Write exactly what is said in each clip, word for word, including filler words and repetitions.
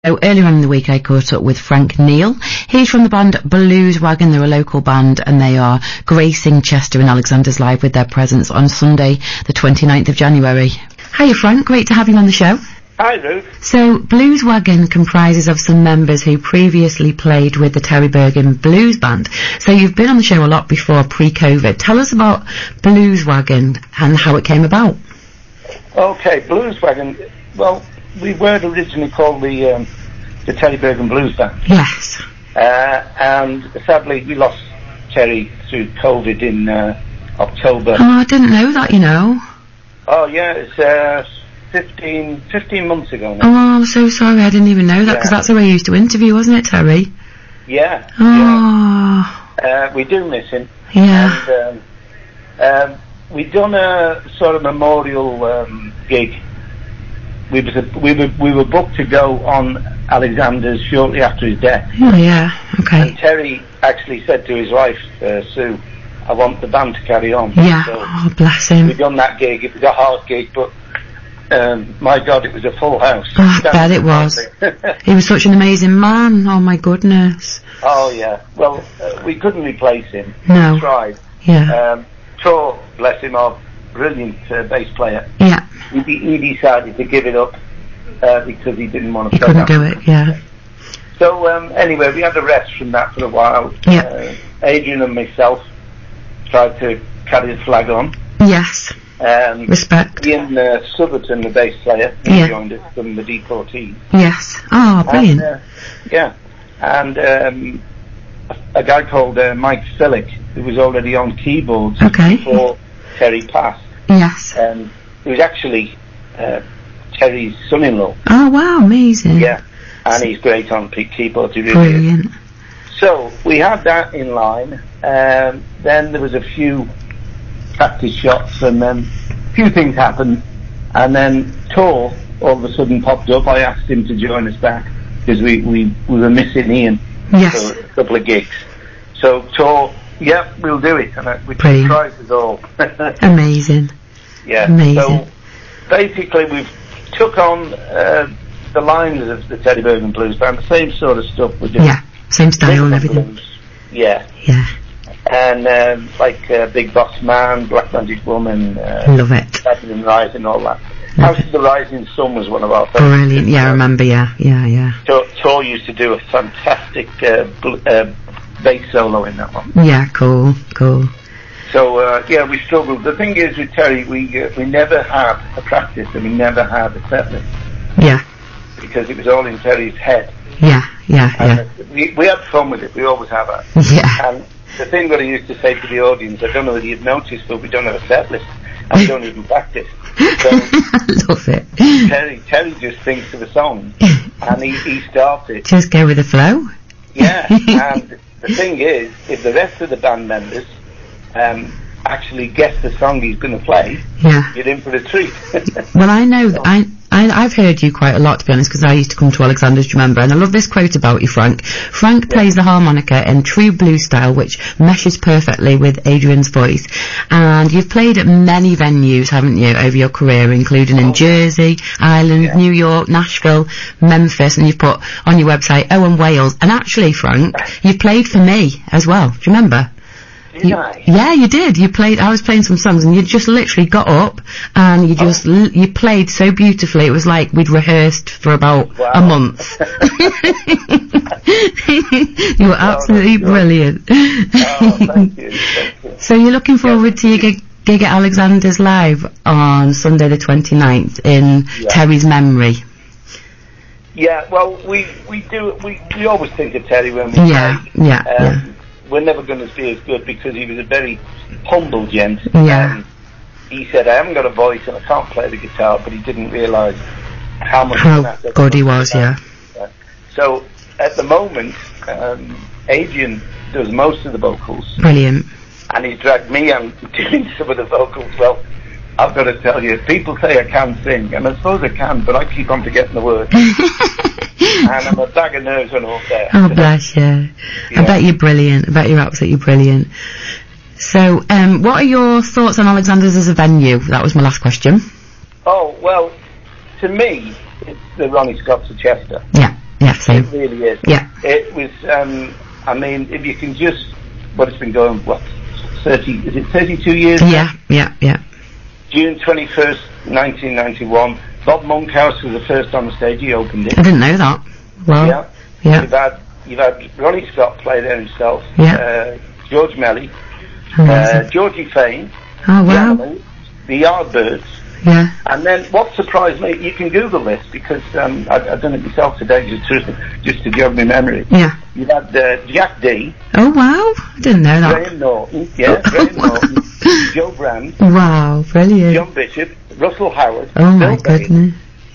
So earlier on in the week I caught up with Frank Neal. He's from the band Blues Wagon. They're a local band and they are gracing Chester and Alexander's Live with their presence on Sunday the twenty-ninth of January. Hiya Frank, great to have you on the show. Hi Ruth. So Blues Wagon comprises of some members who previously played with the Terry Bergen Blues Band. So you've been on the show a lot before pre-COVID. Tell us about Blues Wagon and how it came about. Okay, Blues Wagon, well, we were originally called the um, the Terry Bergen Blues Band. Yes. Uh, and sadly we lost Terry through COVID in uh, October. Oh, I didn't know that, you know. Oh yeah, it's uh, fifteen, fifteen months ago now. Oh, I'm so sorry, I didn't even know that, because Yeah. that's the way you used to interview, wasn't it, Terry? Yeah. Oh. yeah. Uh, we do miss him. Yeah. And um, um, we done a sort of memorial um, gig. We was a, we were we were booked to go on Alexander's shortly after his death. Oh, yeah, okay. And Terry actually said to his wife, uh, Sue, I want the band to carry on. Yeah, So oh, bless him. we done that gig. It was a hard gig, but um, my God, it was a full house. Oh, I bet it was. He was such an amazing man. Oh, my goodness. Oh, yeah. Well, uh, we couldn't replace him. No. We tried. Yeah. Um, Tor, bless him, our brilliant uh, bass player, Yeah. he, he decided to give it up uh, because he didn't want to He play couldn't that. do it, yeah. So um, anyway, we had a rest from that for a while. Yeah. Uh, Adrian and myself tried to carry the flag on. Yes. Um, Respect. Ian uh, Southerton, the bass player, he Yeah. joined us from the D fourteen. Yes. Oh, brilliant. And, uh, yeah. And um, a, a guy called uh, Mike Selick, who was already on keyboards Okay. before Terry passed. Yes. Um, he was actually uh, Terry's son-in-law. Oh, wow, amazing. Yeah. And he's great on p- keyboards. He really is. Brilliant. So we had that in line. Um, then there was a few practice shots, and then a few things happened. And then Tor all of a sudden popped up. I asked him to join us back because we, we, we were missing Ian Yes. for a couple of gigs. So Tor, yeah, we'll do it. And I, we Brilliant. tried us all. Amazing. Yeah. Amazing. So basically, we've took on uh, the lines of the Terry Bergen Blues Band, the same sort of stuff we're doing. Yeah. Same style and Rhythm everything. blues. Yeah. Yeah. And um, like uh, Big Boss Man, Black Magic Woman, uh, Love it. Babylon Rising, all that. Love House of the Rising Sun was one of our favourites. Brilliant. Yeah, I remember. Yeah. Yeah, yeah. Tor, Tor used to do a fantastic uh, bl- uh, bass solo in that one. Yeah, cool. Cool. So uh, yeah, we struggled. The thing is with Terry, we uh, we never had a practice and we never had a set list Yeah. because it was all in Terry's head. Yeah. Yeah. And Yeah. uh, we, we had fun with it. We always have that. Yeah. And the thing that I used to say to the audience, I don't know whether you've noticed, but we don't have a set list and we don't even practice. So Love it. Terry, Terry just thinks of a song and he, he starts it. Just go with the flow. Yeah, and the thing is, if the rest of the band members um, actually guess the song he's going to play, Yeah. you're in for a treat. Well, I know, th- I, I, I've heard you quite a lot, to be honest, because I used to come to Alexander's, do you remember? And I love this quote about you, Frank. Frank Yeah. plays the harmonica in true blues style, which meshes perfectly with Adrian's voice. And you've played at many venues, haven't you, over your career, including in Oh, Jersey, Ireland, Yeah. New York, Nashville, Memphis, and you've put on your website, oh, and Wales. And actually, Frank, you've played for me as well. Do you remember? Did You, I? yeah, you did. You played. I was playing some songs, and you just literally got up and you just Oh. l- you played so beautifully. It was like we'd rehearsed for about Wow. a month. You were absolutely good. brilliant. Oh, thank you, thank you. So you're looking forward to your gig, gig at Alexander's Live on Sunday the twenty-ninth in Yeah. Terry's memory. Yeah, well, we, we do, we, we always think of Terry when we Yeah, play. yeah, Um, yeah. We're never going to be as good because he was a very humble gent. Yeah. Um, he said, I haven't got a voice and I can't play the guitar, but he didn't realise how much How an asset good he was was, to yeah. that. So, at the moment, um, Adrian does most of the vocals, Brilliant. and he's dragged me on doing some of the vocals. Well, I've got to tell you, people say I can sing, and I suppose I can, but I keep on forgetting the words. And I'm a bag of nerves on all day. Oh, bless you. I Yeah. bet you're brilliant. I bet you're absolutely brilliant. So, um, what are your thoughts on Alexander's as a venue? That was my last question. Oh, well, to me, it's the Ronnie Scott's of Chester. Yeah. Yeah, same. It really is. Yeah. It was, um, I mean, if you can just, what it's been going, what, thirty, is it thirty-two years? Yeah, yeah, yeah. June twenty-first, nineteen ninety-one. Bob Monkhouse was the first on the stage. He opened it. I didn't know that. Well, Yeah. yeah. You've had, you've had Ronnie Scott play there himself. Yeah. Uh, George Melly. Uh, Amazing. Georgie Fane. Oh, The wow. Animals, the Yardbirds. Yeah. And then what surprised me, you can Google this because um, I, I've done it myself today just to, just to jog my memory. Yeah. You've had uh, Jack D, Oh, wow. I didn't know that. Graham Norton, yeah, Graham Norton, Joe Brand, Wow, brilliant. John Bishop, Russell Howard, Oh, my Bill Bain, goodness.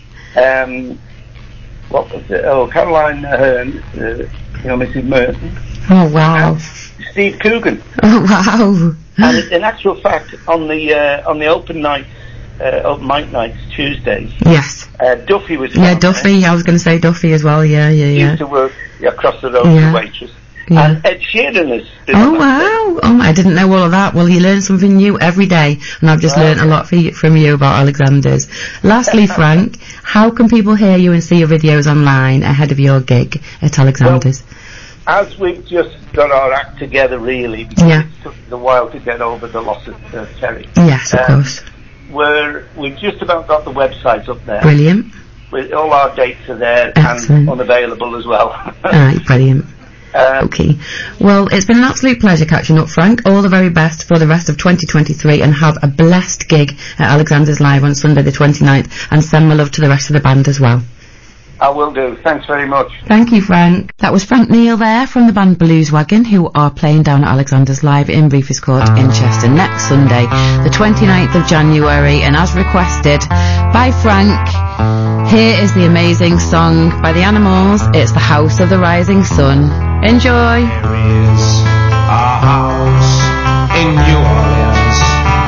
um, what was it? Oh, Caroline Ahern, uh, you know, Missus Merton, Oh, wow. Steve Coogan. Oh, wow. And in actual fact, on the uh, on the open night, uh, open mic nights, Tuesdays, Yes. uh, Duffy was Yeah, down there. Duffy. I was going to say Duffy as well. Yeah, yeah, He yeah. used to work across the road Yeah. as a waitress. Yeah. And Ed Sheeran is still Oh, on that wow. Oh, I didn't know all of that. Well, you learn something new every day, and I've just Wow. learned a lot for you, from you about Alexander's. Lastly, Frank, how can people hear you and see your videos online ahead of your gig at Alexander's? As we've just got our act together, really, because Yeah. it took us a while to get over the loss of uh, Terry. Yes, of um, course. We're, we've just about got the website up there. Brilliant. With all our dates are there Excellent. and unavailable as well. Alright, brilliant. um, Okay. Well, it's been an absolute pleasure catching up, Frank. All the very best for the rest of twenty twenty-three, and have a blessed gig at Alexander's Live on Sunday the twenty-ninth, and send my love to the rest of the band as well. I will do. Thanks very much. Thank you, Frank. That was Frank Neil there from the band Blues Wagon, who are playing down at Alexander's Live in Reefers Court in Chester next Sunday, the twenty-ninth of January. And as requested by Frank, here is the amazing song by the Animals. It's The House of the Rising Sun. Enjoy. There is a house in New Orleans.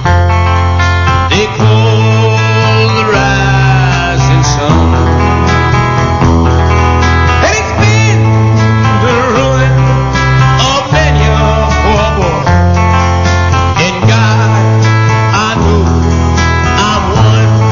They call the rising sun. And it's been the ruin of many a poor boy. And God, I know I'm one.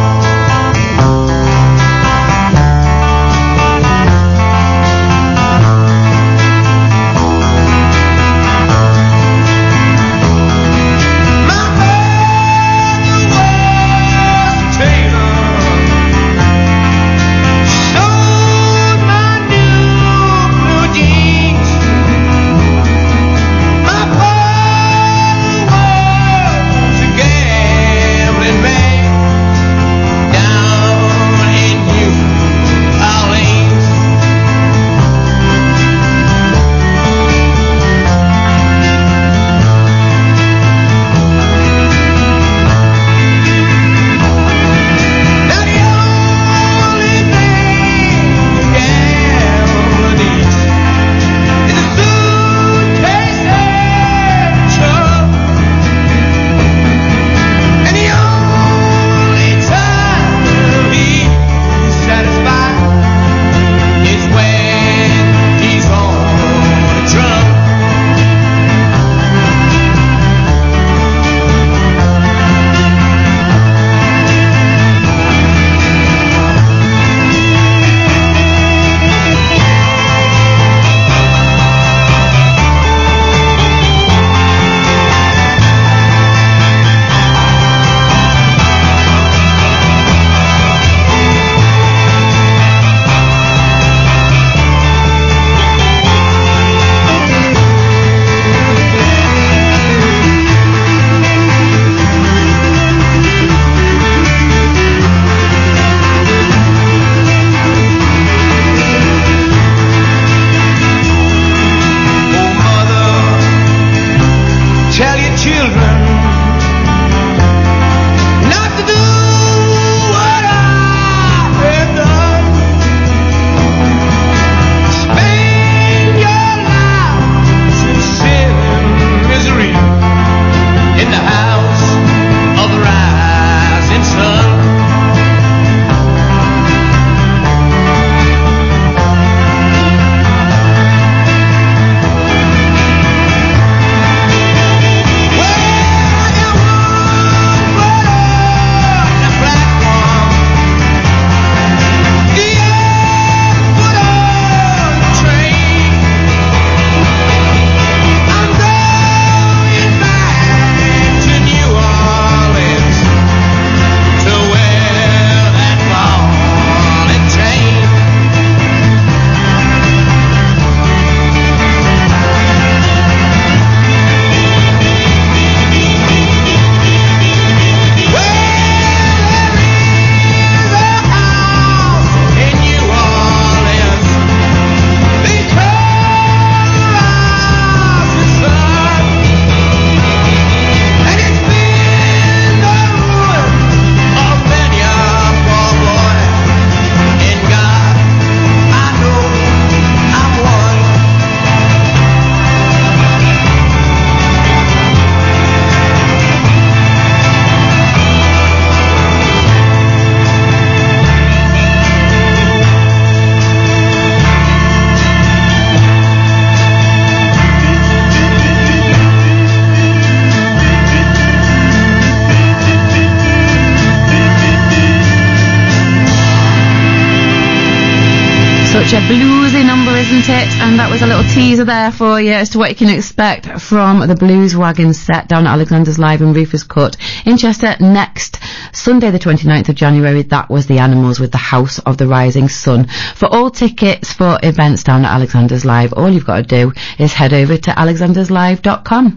And that was a little teaser there for you as to what you can expect from the Blues Wagon set down at Alexander's Live in Rufus Court in Chester next Sunday the twenty-ninth of January. That was the Animals with the House of the Rising Sun. For all tickets for events down at Alexander's Live, all you've got to do is head over to alexanders live dot com.